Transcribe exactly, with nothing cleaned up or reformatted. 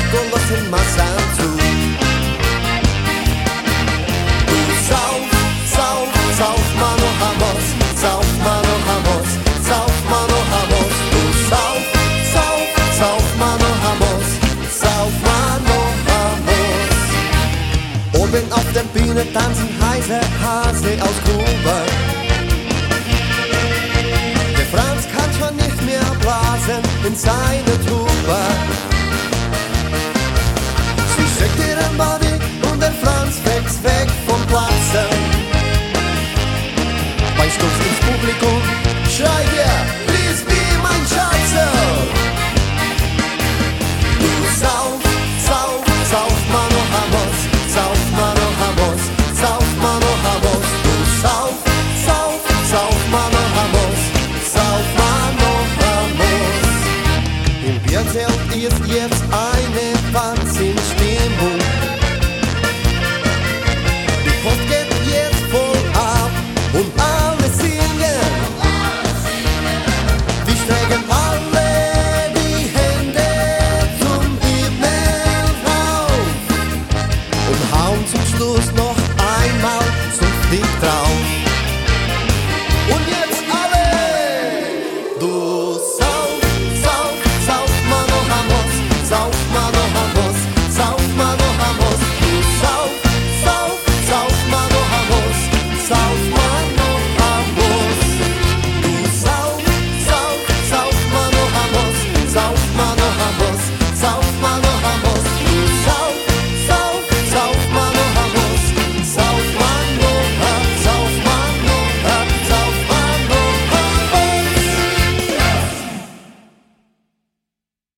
conocen más a tú. Du sauf, sauf, sauf, mano Hamos, sauf, mano Hamos, sauf, mano Hamos. Du sauf, sauf, sauf, mano Hamos, sauf, mano Hamos. Oben auf der Bühne tanzen heiße Hase aus Kuba. Der Franz kann schon nicht mehr blasen in seine Tuba. Sie schickt ihren Body und der Franz wächst weg vom Platze. Bei Stoß ins Publikum schreit er, please be mein Schatze. Du sauf, sauf, sauf, mano Hamos, sauf, mano Hamos, sauf, mano Hamos. Du sauf, sauf, sauf, mano Hamos, sauf, mano Hamos. Im Bierzelt ist jetzt eine Wahnsinnsstimmung. Die Post geht jetzt voll ab und alle singen. Wir strecken alle die Hände zum Himmel rauf und hauen zum Schluss noch einmal so dick drauf. Und jetzt alle! Du sauf, sauf, sauf, mano Hamos, sauf, mano Hamos.